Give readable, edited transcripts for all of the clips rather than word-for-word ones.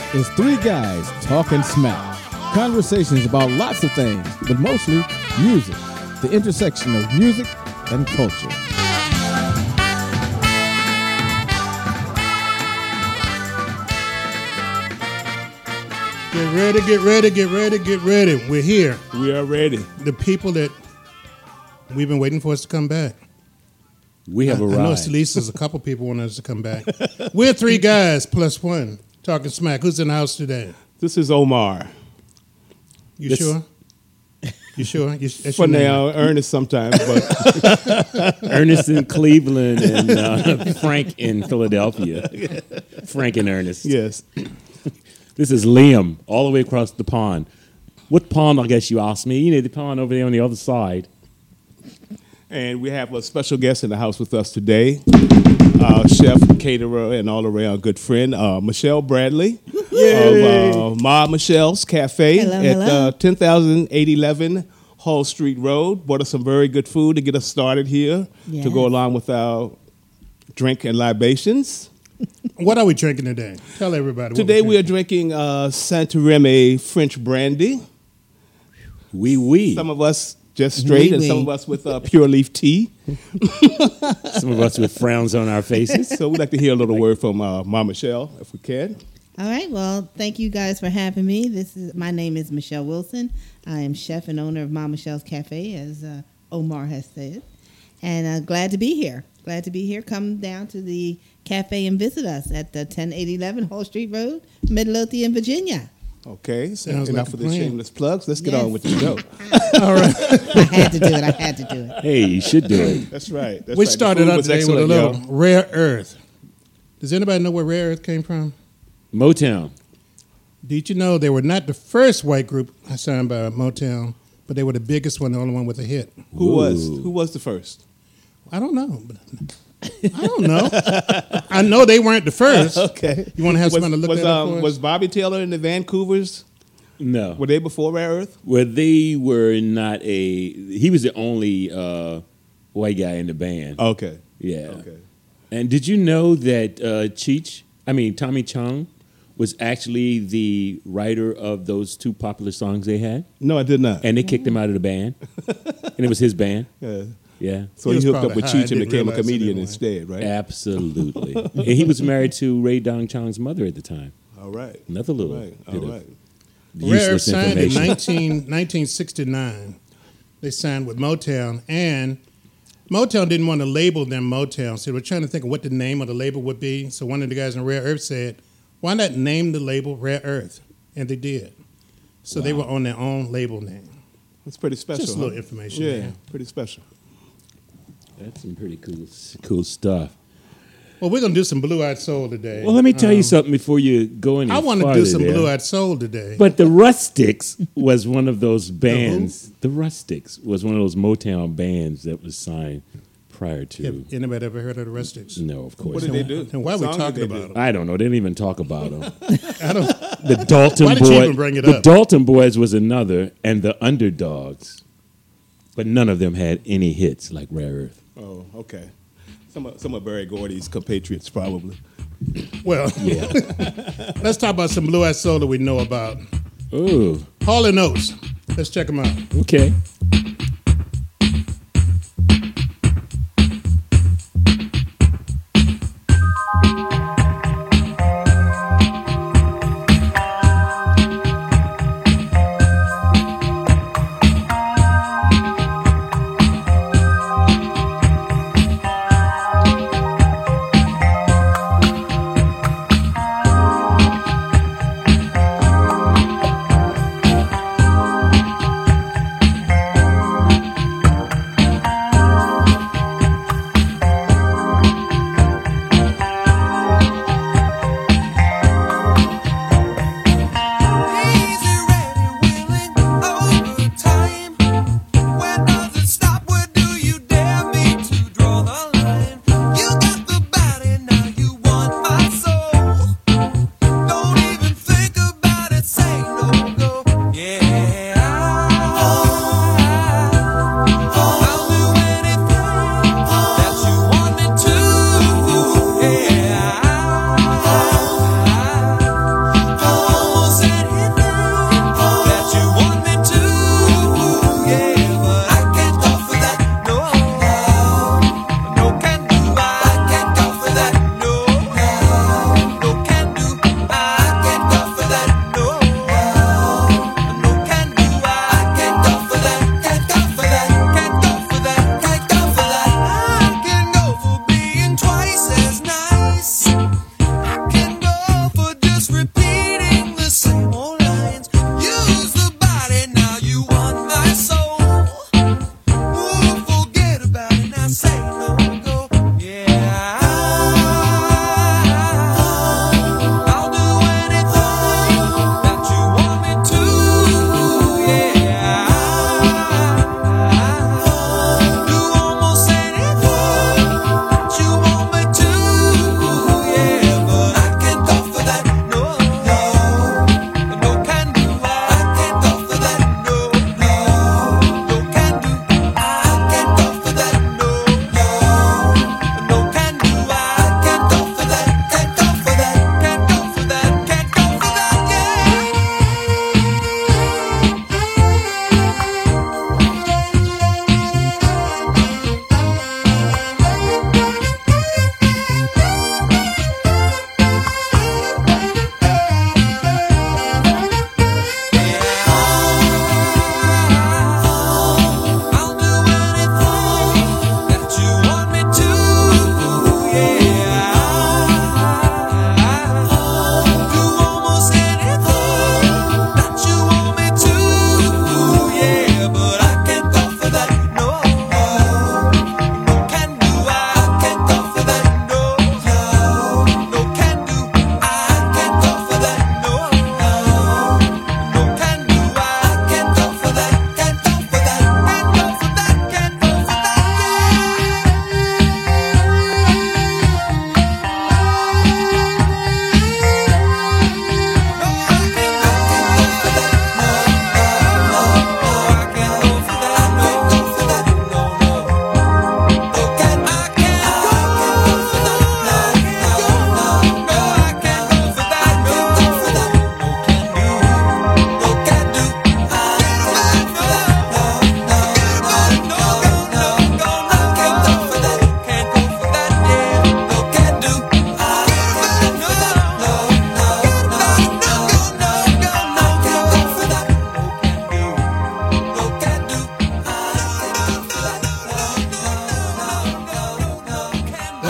It's three guys talking smack. Conversations about lots of things, but mostly music. The intersection of music and culture. Get ready, get ready, get ready, get ready. We're here. We are ready. The people that we've been waiting for us to come back. We have arrived. I know it's Lisa's a couple people want us to come back. We're three guys plus one talking smack. Who's in the house today? This is Omar. You sure? You sure? That's For your name. now, Ernest sometimes, but Ernest in Cleveland and Frank in Philadelphia. Frank and Ernest. yes. This is Liam, all the way across the pond. What pond, I guess you asked me? You know, the pond over there on the other side. And we have a special guest in the house with us today, chef, caterer, and all-around good friend, Michelle Bradley of Ma Michelle's Cafe at 10,811 Hall Street Road. Bought us some very good food to get us started here to go along with our drink and libations. What are we drinking today? Tell everybody. Today we are drinking Santareme French brandy. Oui. Some of us just straight, and some of us with pure leaf tea. Some of us with frowns on our faces. So we'd like to hear a little word from Ma Michelle, if we can. All right. Well, thank you guys for having me. My name is Michelle Wilson. I am chef and owner of Ma Michelle's Cafe, as Omar has said, and glad to be here. Glad to be here. Come down to the cafe and visit us at the 10811 Hall Street Road, Midlothian, Virginia. Okay, Sounds enough like for a the plan. shameless plugs. Let's get Yes. on with the show. All right. I had to do it. Hey, you should do it. That's right. We started The food out was today with a excellent, little yo. rare earth. Does anybody know where rare earth came from? Motown. Did you know they were not the first white group signed by Motown, but they were the biggest one, the only one with a hit? Who was the first? I don't know. I don't know. I know they weren't the first. Okay. You want to have someone to look that up for us? Was Bobby Taylor and the Vancouvers, No. were they before Rare Earth? Well, they were not he was the only white guy in the band. Okay. Yeah. Okay. And did you know that Tommy Chung was actually the writer of those two popular songs they had? No, I did not. And they kicked him out of the band. And it was his band. Yeah. Yeah. So He he was hooked up probably with high, Cheech and didn't became a realize it comedian anyway. instead, right? Absolutely. And he was married to Ray Dong Chang's mother at the time. All right. Another little All right. bit All of right. Rare Earth useless signed in information. 1969. They signed with Motown, and Motown didn't want to label them Motown, so they were trying to think of what the name of the label would be. So one of the guys in Rare Earth said, why not name the label Rare Earth? And they did. So they were on their own label name. That's pretty special. Just a little information Yeah, there. pretty special. That's some pretty cool stuff. Well, we're going to do some Blue Eyed Soul today. Well, let me tell you something before you go any I want to farther do some there. Blue Eyed Soul today. But the Rustics was one of those bands. The Rustics was one of those Motown bands that was signed prior to. Have anybody ever heard of the Rustics? No, of course What did not. they do? And why are we What song talking did they about do? them? I don't know. They didn't even talk about them. I don't. The Dalton Why did Boys. you even bring it the up? Dalton Boys was another, and the Underdogs. But none of them had any hits like Rare Earth. Oh, okay. Some of Barry Gordy's compatriots, probably. Well, Yeah. let's talk about some Blue Eyed Soul that we know about. Ooh. Hall & Oates. Let's check them out. Okay.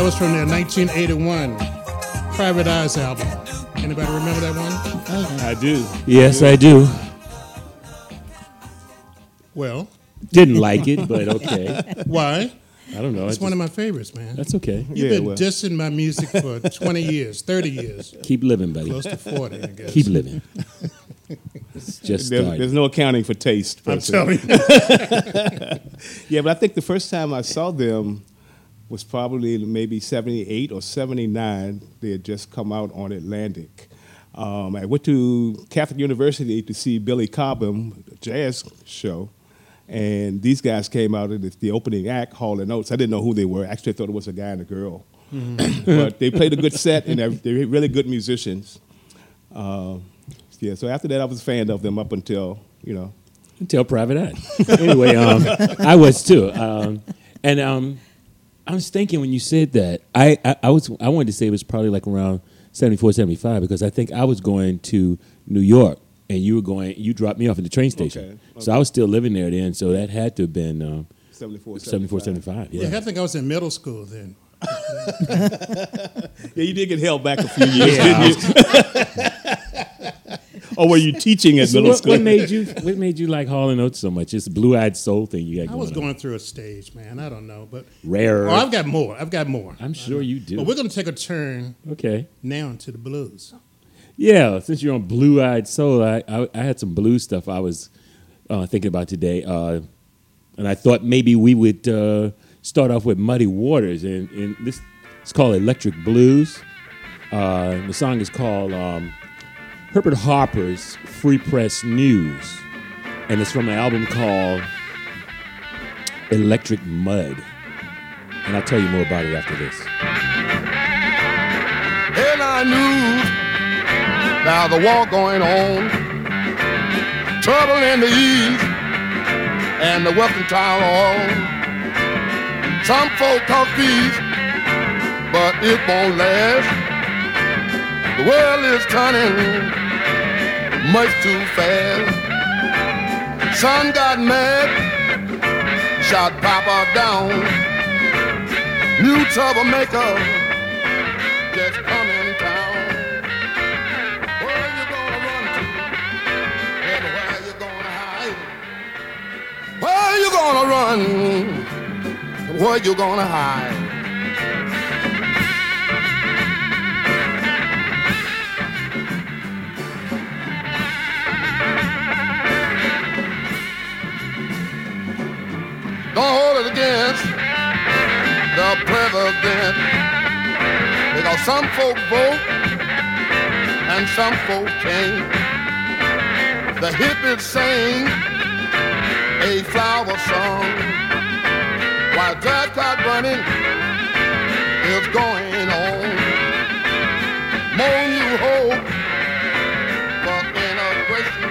was from their 1981 Private Eyes album. Anybody remember that one? I do. Yes, I do. Well, Didn't like it, but okay. why? I don't know. It's one of my favorites, man. That's okay. You've Yeah, been well. dissing my music for 20 years, 30 years, Keep living, buddy. close to 40, I guess. Keep living. It's just There's started. no accounting for taste. I'm person. telling you. Yeah, but I think the first time I saw them was probably maybe 78 or 79. They had just come out on Atlantic. I went to Catholic University to see Billy Cobham, a jazz show, and these guys came out at the opening act, Hall & Oates. I didn't know who they were. Actually, I thought it was a guy and a girl. But they played a good set, and they're really good musicians. Yeah, so after that, I was a fan of them up until, Until Private Eye. Anyway, I was too. And I was thinking when you said that, I wanted to say it was probably like around 74, 75, because I think I was going to New York and you dropped me off at the train station. Okay. So I was still living there then, so that had to have been 74, 75. Yeah. Yeah, I think I was in middle school then. Yeah, you did get held back a few years, didn't you? Or were you teaching at So middle what school? made you like Hall & Oates so much? It's blue-eyed soul thing you got I going was on. going through a stage, man. I don't know, but Rare. oh, I've got more. I'm sure you do. But we're going to take a turn Okay. now to the blues. Yeah, since you're on Blue Eyed Soul, I had some blues stuff I was thinking about today, and I thought maybe we would start off with Muddy Waters, and this it's called Electric Blues. The song is called Herbert Harper's Free Press News, and it's from an album called Electric Mud, and I'll tell you more about it after this. And I knew now the war going on, trouble in the east and the western town. Some folk talk peace, but it won't last. The world is turning much too fast. Son got mad, shot Papa down. New troublemaker just come in town. Where you gonna run to? And where you gonna hide? Where you gonna run? And where you gonna hide? Don't hold it against the president, because some folk vote and some folk can't. The hippies sing a flower song while drag clock running is going on. More you hope for integration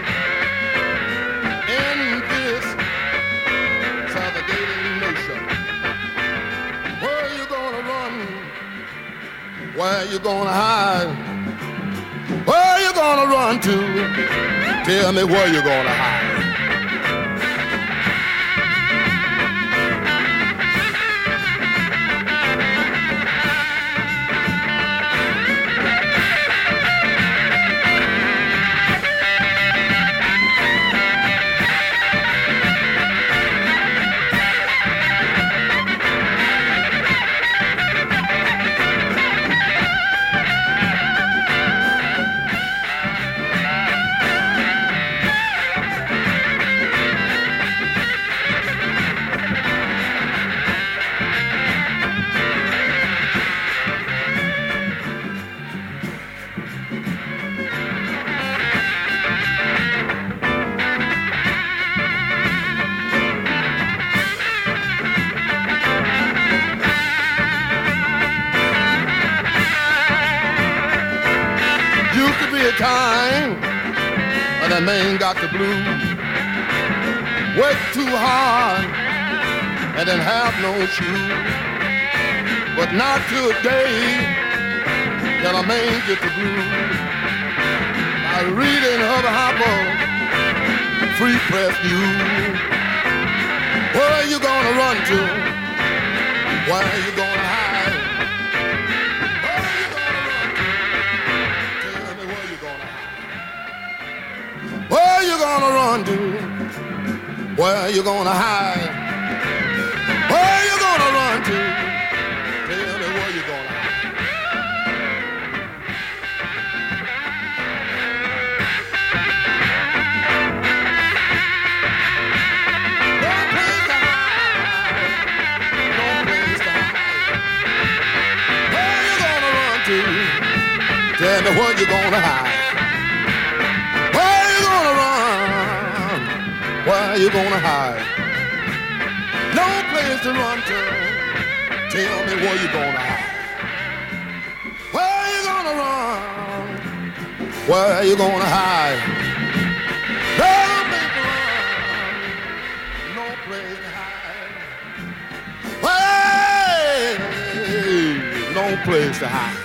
in this segregating nation. Where you gonna run? Where you gonna hide? Where you gonna run to? Tell me where you gonna hide. Used to be a time when that man got the blues. Worked too hard and didn't have no shoes. But not today can a man get the blues. By reading Herbert Harper, Free Press News. Where are you gonna run to? Where are you gonna hide? gonna run to? Where you gonna hide? Where you gonna run to? Tell me where you gonna hide. No place to hide. No place to hide. Where you gonna run to? Tell me where you gonna hide. Where you gonna run? Where you gonna hide? No place to run to. Tell me where you gonna hide. Where you gonna run? Where you gonna hide? No place to run. No place to hide. Hey, no place to hide.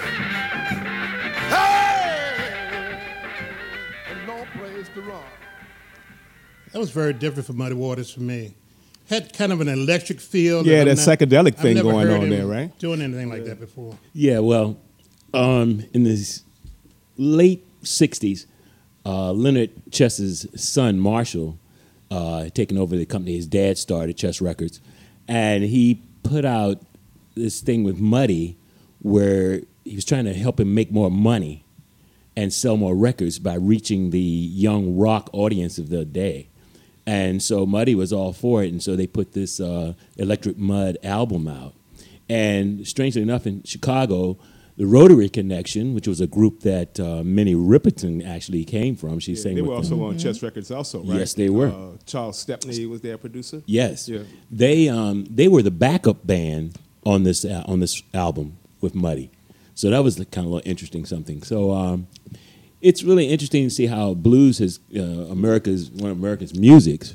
No place to run. That was very different for Muddy Waters for me. Had kind of an electric feel. Yeah, I've that psychedelic thing never going heard on him there, right? Doing anything like that before. Yeah, well, in the late 60s, Leonard Chess's son, Marshall, had taken over the company his dad started, Chess Records, and he put out this thing with Muddy where he was trying to help him make more money and sell more records by reaching the young rock audience of the day. And so Muddy was all for it, and so they put this Electric Mud album out. And strangely enough, in Chicago, the Rotary Connection, which was a group that Minnie Riperton actually came from, she sang They with were them. also on Chess Records also, right? Yes, they were. Charles Stepney was their producer. Yes, Yeah. they were the backup band on this album with Muddy, so that was kind of a little interesting something. So it's really interesting to see how blues has one of America's music,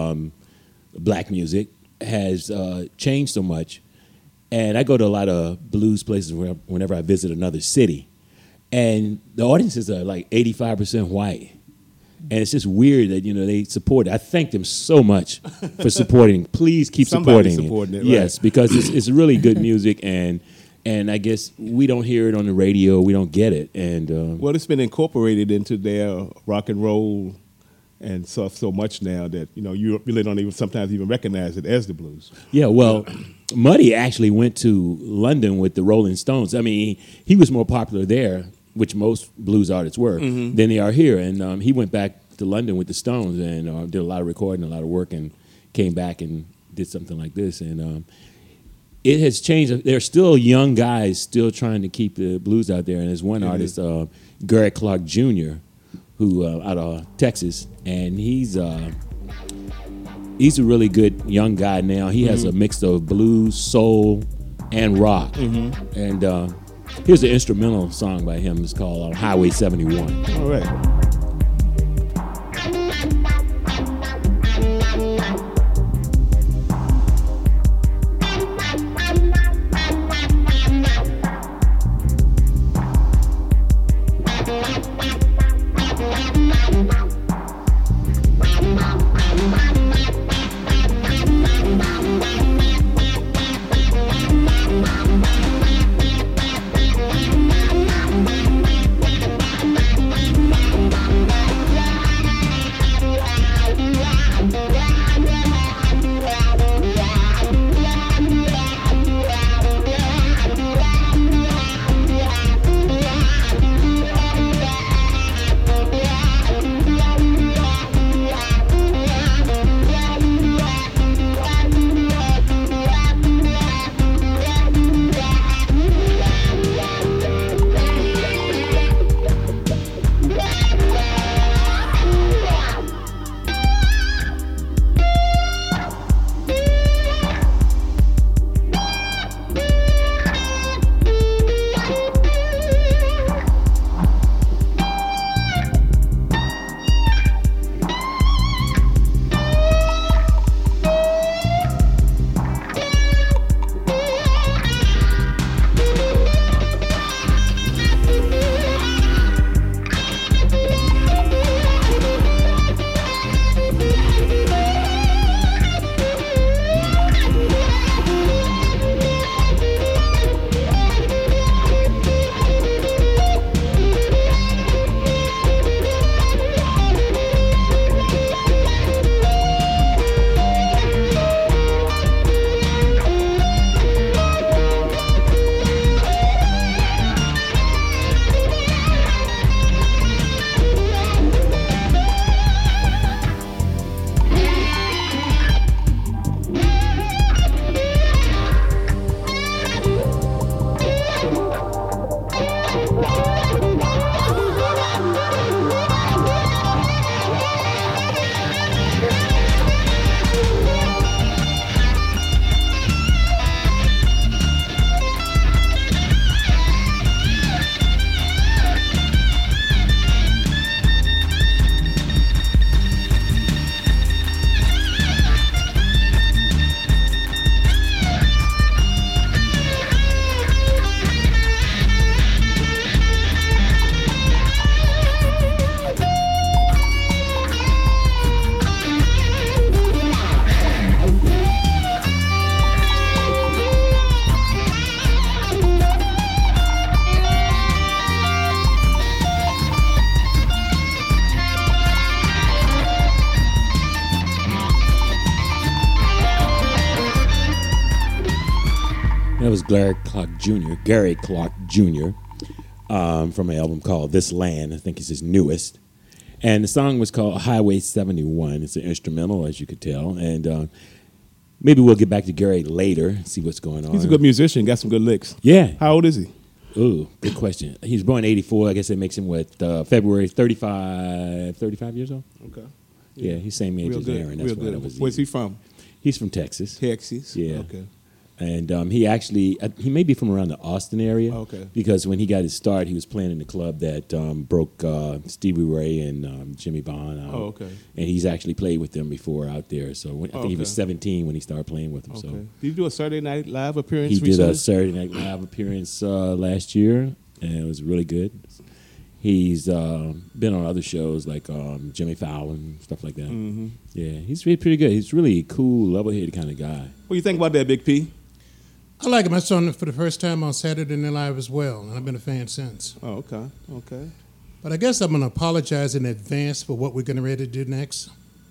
black music, has changed so much. And I go to a lot of blues places whenever I visit another city, and the audiences are like 85% white. And it's just weird that they support it. I thank them so much for supporting. Please keep Somebody supporting supporting it, right. Yes, because it's really good music, and I guess we don't hear it on the radio. We don't get it, and Well, it's been incorporated into their rock and roll and stuff so much now that you really don't even sometimes even recognize it as the blues. yeah. Well, Muddy actually went to London with the Rolling Stones. I mean, he was more popular there, which most blues artists were, than they are here. And he went back to London with the Stones and did a lot of recording, a lot of work, and came back and did something like this. And it has changed. There are still young guys still trying to keep the blues out there. And there's one artist, Garrett Clark Jr., who out of Texas, and he's a really good young guy now. He has a mix of blues, soul, and rock. And here's an instrumental song by him. It's called Highway 71. All right. That was Gary Clark Jr. From an album called This Land. I think it's his newest. And the song was called Highway 71. It's an instrumental, as you could tell. And maybe we'll get back to Gary later, see what's going on. He's a good musician, got some good licks. Yeah. How old is he? Ooh, good question. He was born in 84. I guess that makes him, February 35 years old? Okay. Yeah, he's same age Real as good. Aaron. That's Real why good. that was Where's easy. he from? He's from Texas. Texas. Yeah. Okay. And he may be from around the Austin area. Okay. Because when he got his start, he was playing in the club that broke Stevie Ray and Jimmy Vaughn out. Oh, okay. And he's actually played with them before out there. So I think he was Okay. 17 when he started playing with them. Okay. So Did you do a Saturday Night Live appearance he did recently? a Saturday Night Live appearance last year, and it was really good. He's been on other shows like Jimmy Fallon, stuff like that. Mm-hmm. Yeah, he's really pretty good. He's really a cool, level-headed kind of guy. What do you think about that, Big P? I like him. I saw him for the first time on Saturday Night Live as well, and I've been a fan since. Oh, okay. Okay. But I guess I'm going to apologize in advance for what we're going to ready to do next.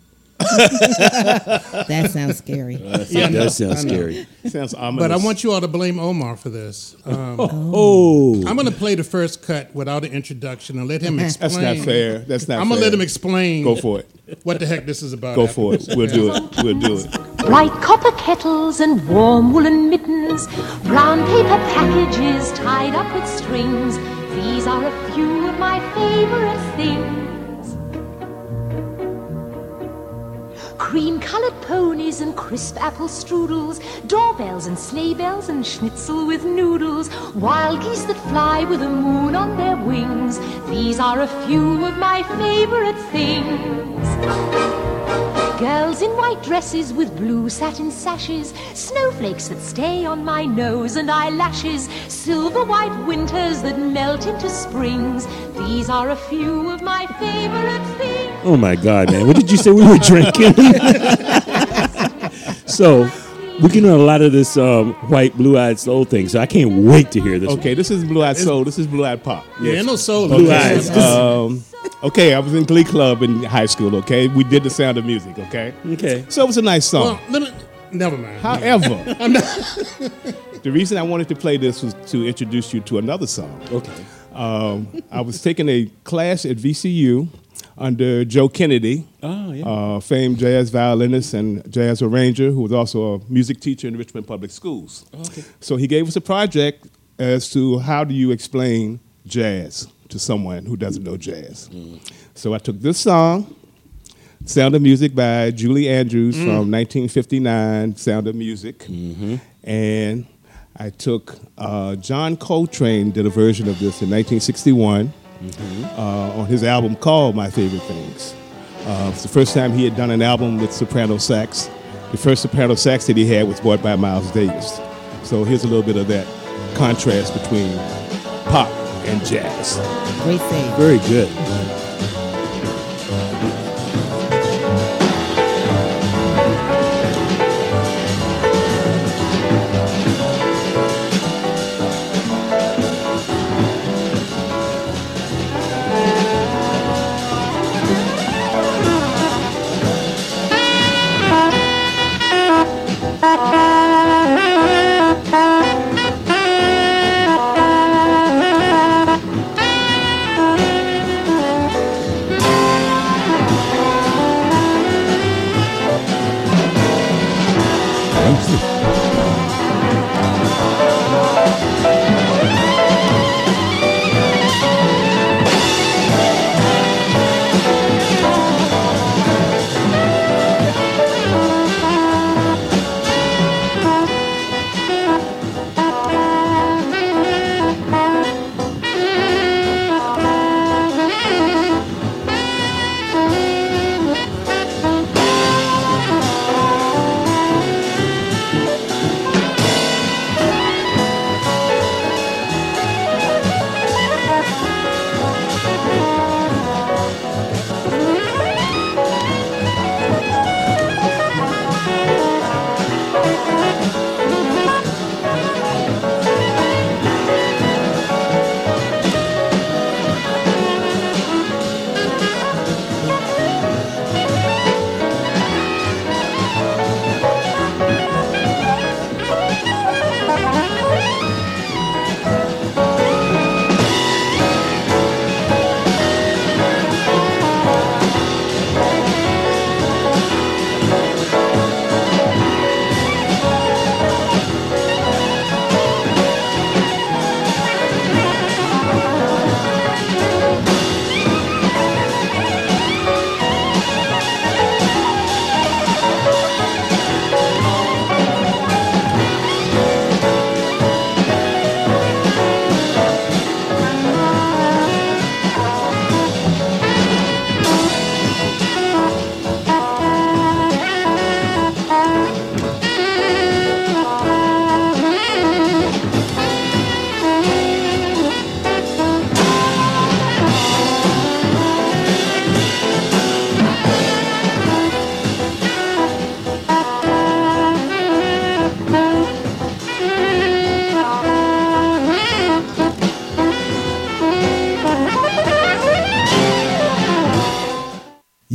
That sounds scary. That does sound scary. Sounds ominous. But I want you all to blame Omar for this. Oh, I'm going to play the first cut without an introduction and let him explain. That's not fair. That's not I'm fair. going to let him explain Go for it. what the heck this is about. Go for it. We'll do it. We'll do it. Bright copper kettles and warm woolen mittens, brown paper packages tied up with strings. These are a few of my favorite things. Cream-colored ponies and crisp apple strudels, doorbells and sleigh bells and schnitzel with noodles, wild geese that fly with the moon on their wings. These are a few of my favorite things. Girls in white dresses with blue satin sashes, snowflakes that stay on my nose and eyelashes, silver white winters that melt into springs. These are a few of my favorite things. oh my God, man! What did you say we were drinking? So we're getting a lot of this white blue-eyed soul thing. So I can't wait to hear this. Okay, this is Blue Eyed Soul. This is Blue Eyed Pop. Yeah, ain't no soul. Blue Okay. Eyes. Okay, I was in Glee Club in high school, okay? We did The Sound of Music, okay? Okay. So it was a nice song. Well, never mind. However, the reason I wanted to play this was to introduce you to another song. Okay. I was taking a class at VCU under Joe Kennedy, Oh yeah. famed jazz violinist and jazz arranger, who was also a music teacher in Richmond Public Schools. Okay. So he gave us a project as to how do you explain jazz to someone who doesn't know jazz. So I took this song, Sound of Music by Julie Andrews from 1959, Sound of Music, and I took John Coltrane did a version of this in 1961 on his album called My Favorite Things. It's the first time he had done an album with soprano sax. The first soprano sax that he had was bought by Miles Davis. So here's a little bit of that contrast between pop and jazz. Great save. Very good.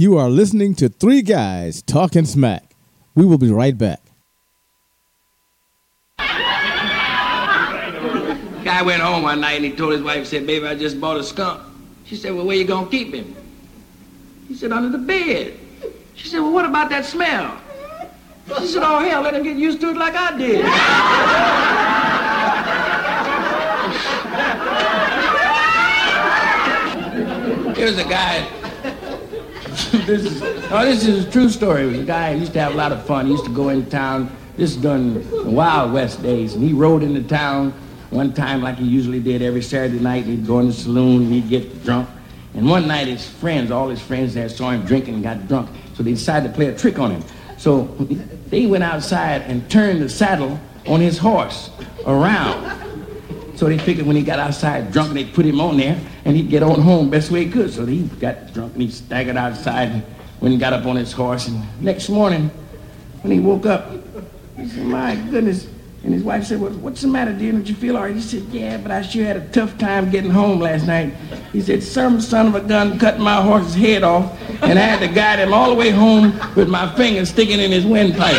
You are listening to Three Guys Talking Smack. We will be right back. Guy went home one night and he told his wife, said, baby, I just bought a skunk. She said, well, where you gonna keep him? He said, under the bed. She said, well, what about that smell? She said, oh, hell, let him get used to it like I did. Here's a guy. This is a true story. It was a guy who used to have a lot of fun. He used to go into town. This is during the Wild West days. And he rode into town one time like he usually did every Saturday night. He'd go in the saloon and he'd get drunk. And one night his friends, all his friends there saw him drinking and got drunk. So they decided to play a trick on him. So they went outside and turned the saddle on his horse around. So they figured when he got outside drunk, they'd put him on there and he'd get on home best way he could. So he got drunk and he staggered outside and went and got up on his horse. And next morning, when he woke up, he said, my goodness. And his wife said, well, what's the matter, dear? Don't you feel all right? He said, yeah, but I sure had a tough time getting home last night. He said, some son of a gun cut my horse's head off, and I had to guide him all the way home with my finger sticking in his windpipe.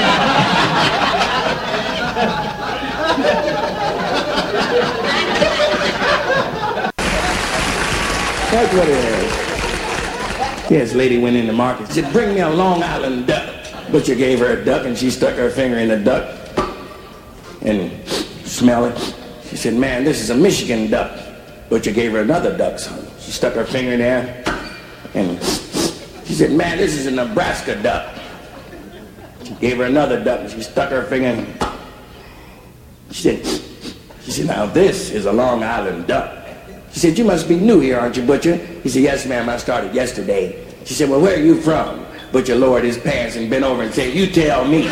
That's what it is. This lady went in the market. She said, bring me a Long Island duck. Butcher gave her a duck, and she stuck her finger in the duck and smelled it. She said, man, this is a Michigan duck. Butcher gave her another duck. So she stuck her finger in there, and she said, man, this is a Nebraska duck. She gave her another duck, and she stuck her finger in. She said, now this is a Long Island duck. She said, you must be new here, aren't you, Butcher? He said, yes, ma'am, I started yesterday. She said, well, where are you from? Butcher lowered his pants and bent over and said, you tell me.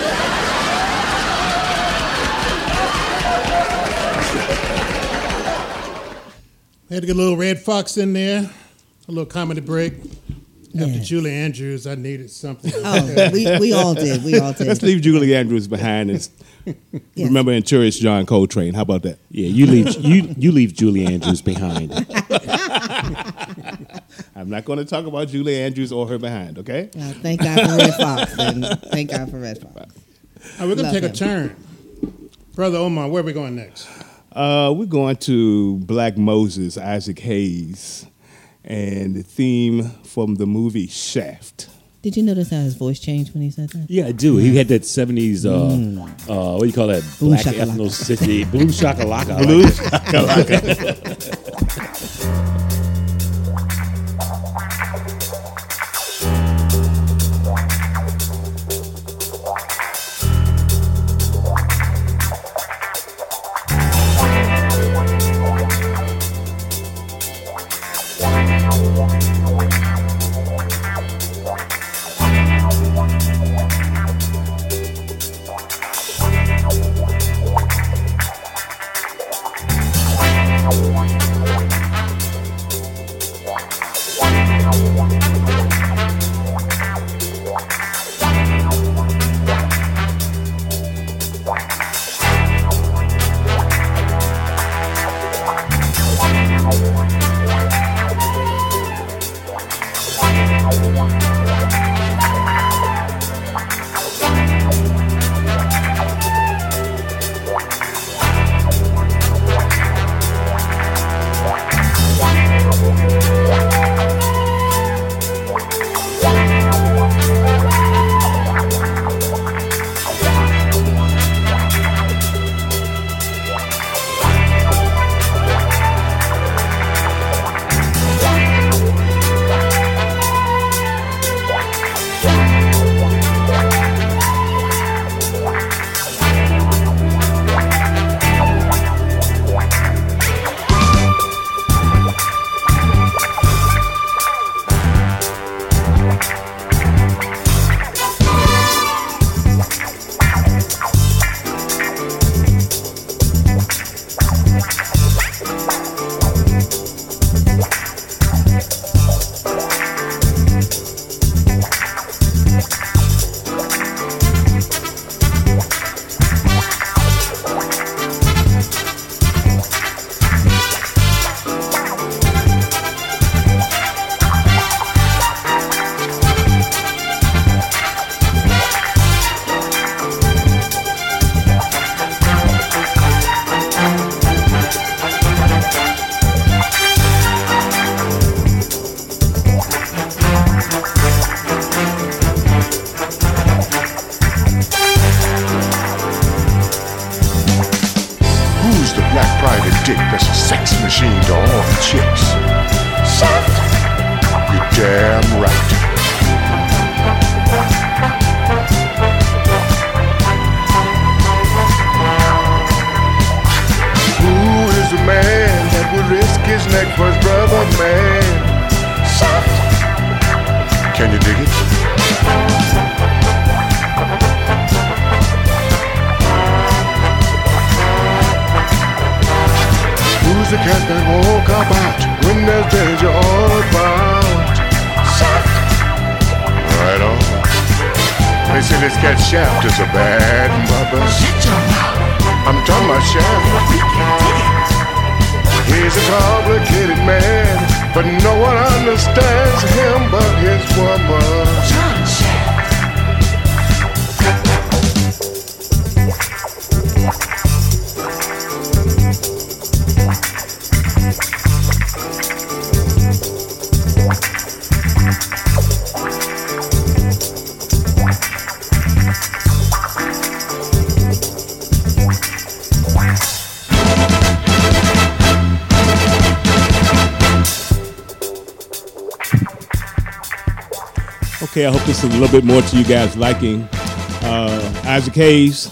We had to get a little Red Fox in there, a little comedy break. After Yes. Julie Andrews, I needed something. Oh, we all did. We all did. Let's leave Julie Andrews behind and Yes. remember and cherish John Coltrane. How about that? Yeah, you leave Julie Andrews behind. I'm not going to talk about Julie Andrews or her behind, okay? Thank God for Red Fox. And thank God for Red Fox. All right, we're going to Love take a him. turn. Brother Omar, where are we going next? We're going to Black Moses, Isaac Hayes, and the theme from the movie Shaft. Did you notice how his voice changed when he said that? Yeah, I do. He had that 70s, what do you call that? Boom Black shakalaka. ethnicity. Blue shakalaka. I Blue like that. Thank you. dick that's a sex machine to all the chicks. Shaft. You're damn right. Who is the man that would risk his neck for his brother, man? Shaft. Can you dig it? Who's the cat that won't come out when there's danger all about? Shaft. Right on. They say this cat Shaft is a bad mother. Shut your mouth. I'm talking about Shaft. We can dig it. He's a complicated man, but no one understands him but his woman. John Shaft. Okay, I hope this is a little bit more to you guys' liking. Isaac Hayes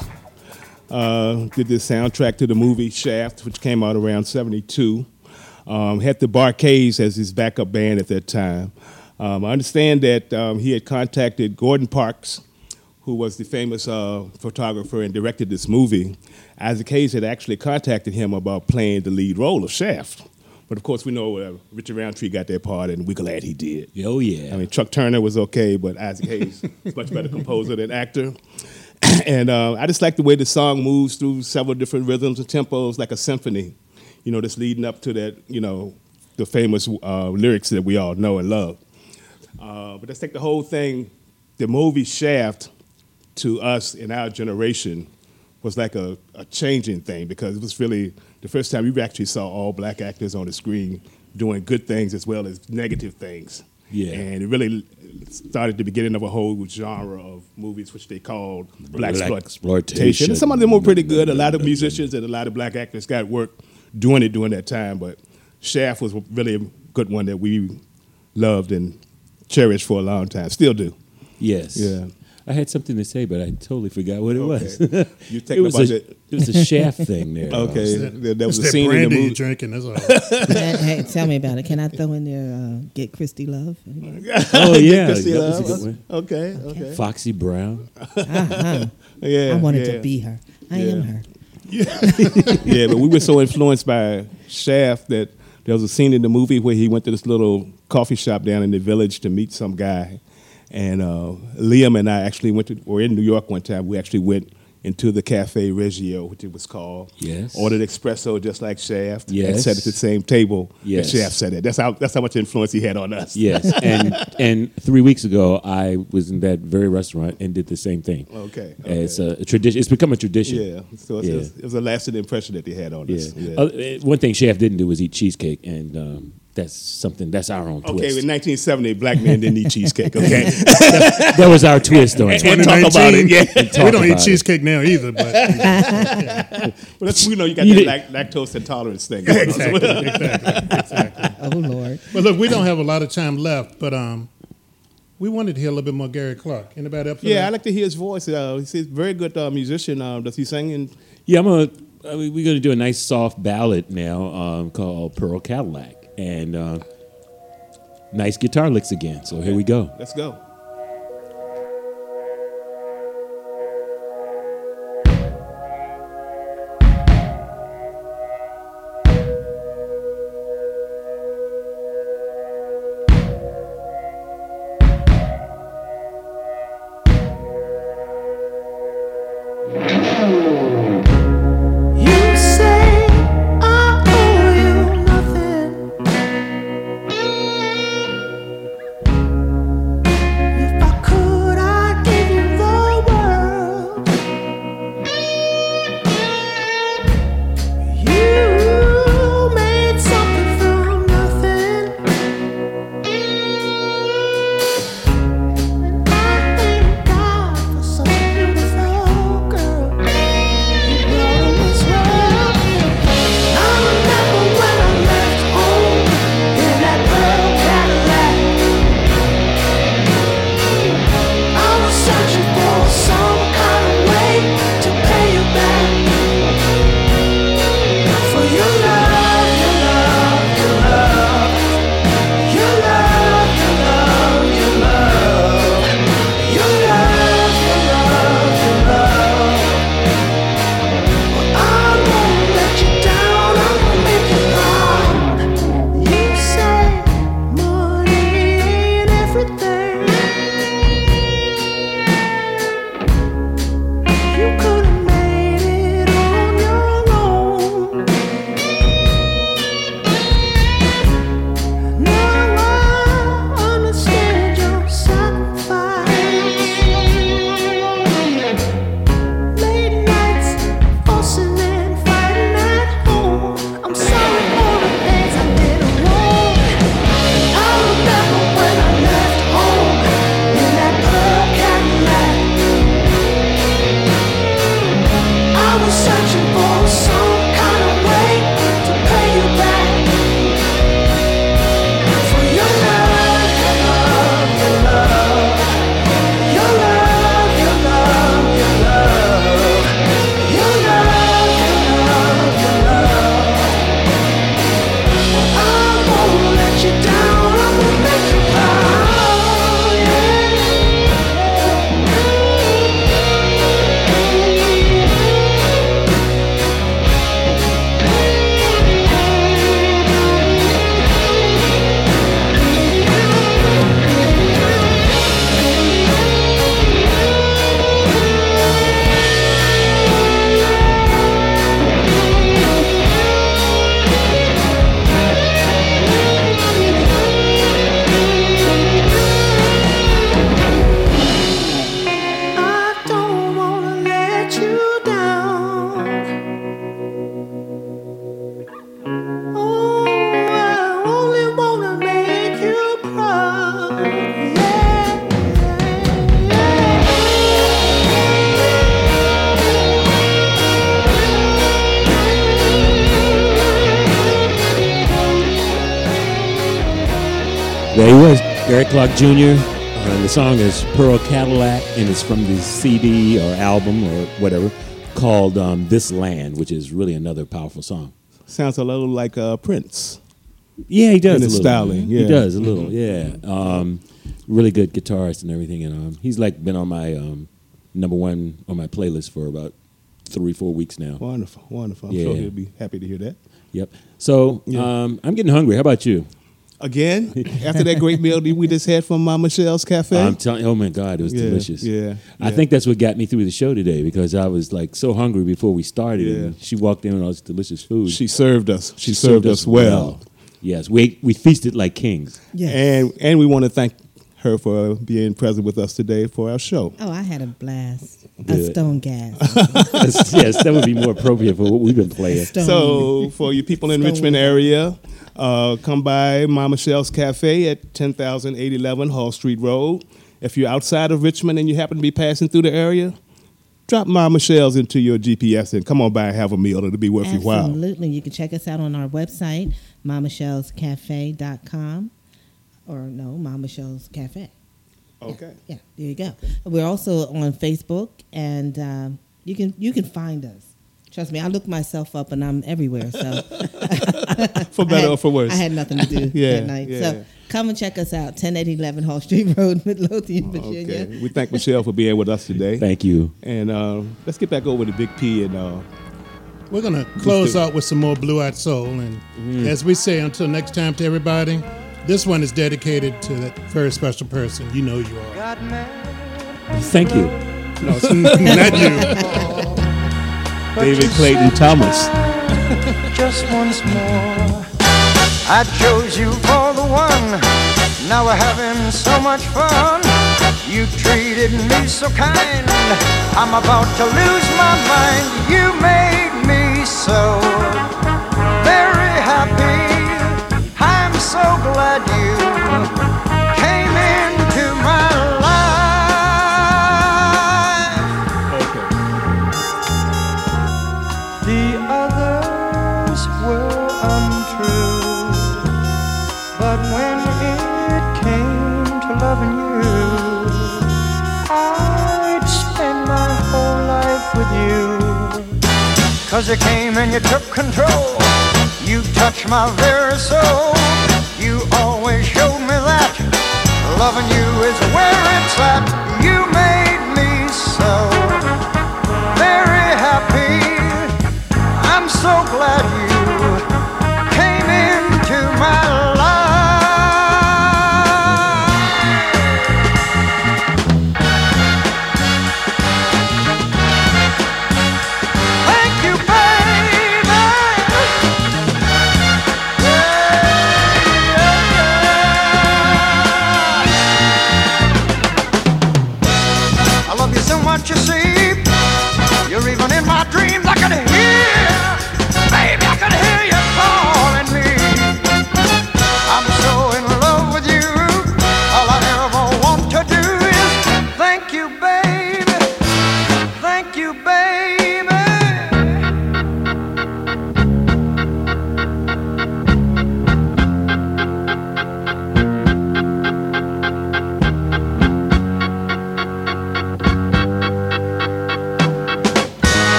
did this soundtrack to the movie Shaft, which came out around 72. Had the Barkays as his backup band at that time. I understand that he had contacted Gordon Parks, who was the famous photographer and directed this movie. Isaac Hayes had actually contacted him about playing the lead role of Shaft. But of course, we know Richard Roundtree got that part, and we're glad he did. Oh, yeah. I mean, Chuck Turner was okay, but Isaac Hayes is much better composer than actor. And I just like the way the song moves through several different rhythms and tempos, like a symphony, you know, that's leading up to that, you know, the famous lyrics that we all know and love. But let's take the whole thing. The movie Shaft, to us in our generation, was like a changing thing, because it was really the first time we actually saw all black actors on the screen doing good things as well as negative things. Yeah. And it really started the beginning of a whole genre of movies which they called black exploitation. And some of them were pretty good. A lot of musicians and a lot of black actors got work doing it during that time, but Shaft was really a good one that we loved and cherished for a long time. Still do. Yes. Yeah. I had something to say, but I totally forgot what it was. You take It was about it was a Shaft thing there. Okay. There was a It's that scene in the brandy you movie. drinking, that's all. Hey, tell me about it. Can I throw in there Get Christy Love? Oh, yeah. Christy that was a Love. good one. Okay. Foxy Brown. Yeah. I wanted yeah. to be her. I am her. Yeah, but we were so influenced by Shaft that there was a scene in the movie where he went to this little coffee shop down in the village to meet some guy. And Liam and I actually were in New York one time. We actually went into the Cafe Reggio, which it was called. Yes. Ordered espresso just like Shaft. Yes. And sat at the same table Yes. that Shaft sat at. That's how much influence he had on us. Yes. And 3 weeks ago, I was in that very restaurant and did the same thing. Okay. It's a tradition. It's become a tradition. Yeah. So it was a lasting impression that he had on us. Yeah. One thing Shaft didn't do was eat cheesecake, and that's our own Okay, twist. in 1970, black men didn't eat cheesecake, okay? That was our twist on it. And talk about it, yeah. We don't eat about it. cheesecake now either, but Well, that's, you know, you got that lactose intolerance thing going on. exactly. Oh, Lord. But look, we don't have a lot of time left, but we wanted to hear a little bit more Gary Clark. Anybody up for Yeah, that? I like to hear his voice. He's a very good musician. Does he sing? Yeah, we're gonna do a nice soft ballad now called Pearl Cadillac, and nice guitar licks again. So here we go. Let's go. You say I owe you nothing. Eric Clark Jr. The song is Pearl Cadillac, and it's from the CD or album or whatever called This Land, which is really another powerful song. Sounds a little like Prince. Yeah, he does. In a his little. styling, yeah. He does a little, yeah. Really good guitarist and everything, and he's like been on my number one on my playlist for about 3-4 weeks now. Wonderful, wonderful. I'm Yeah. sure he'll be happy to hear that. Yep. So Yeah. I'm getting hungry. How about you? Again, after that great meal that we just had from Michelle's Cafe. I'm telling. Oh my God, it was Yeah, delicious. yeah, I yeah. think that's what got me through the show today because I was like so hungry before we started. Yeah. And she walked in with all this delicious food. She served us. She served us well. Yes, we feasted like kings. Yes. And we want to thank her for being present with us today for our show. Oh, I had a blast. A Good. stone gas. Yes, that would be more appropriate for what we've been playing. Stone. So for you people in Stone. Richmond area, come by Mama Michelle's Cafe at 10,811 Hall Street Road. If you're outside of Richmond and you happen to be passing through the area, drop Mama Michelle's into your GPS and come on by and have a meal. It'll be worth your while. Absolutely. You can check us out on our website, mamachellscafe.com. Or no, Mama Michelle's Cafe. Okay. Yeah, there you go. We're also on Facebook, and you can find us. Trust me, I look myself up, and I'm everywhere. So For better or for worse. I had nothing to do Yeah, that night. yeah. So come and check us out, 10811 Hall Street Road, Midlothian, Virginia. Okay. We thank Michelle for being with us today. Thank you. And let's get back over to Big P and We're going to close out with some more Blue Eyed Soul. And as we say, until next time to everybody, this one is dedicated to that very special person. You know you are. Thank you. No, it's not you. David Clayton Thomas. Just once more, I chose you for the one. Now we're having so much fun. You treated me so kind. I'm about to lose my mind. You made me so very happy. I'm so glad you came into my life. The others were untrue, but when it came to loving you, I'd spend my whole life with you. 'Cause you came and you took control. You touched my very soul. You always showed me that loving you is where it's at. You made me so very happy. I'm so glad you came into my life. Thank you, baby. Yeah, yeah, yeah.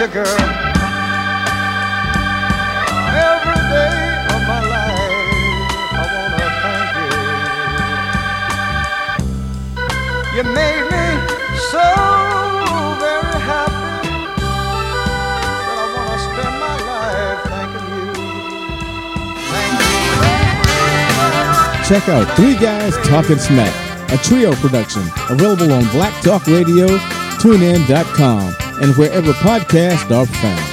sugar. Every day of my life, I wanna thank you. You made me so very happy that I wanna spend my life thanking you. Thank you. Check out Three Guys Talking Smack, a trio production available on Black Talk Radio, TuneIn.com, and wherever podcasts are found.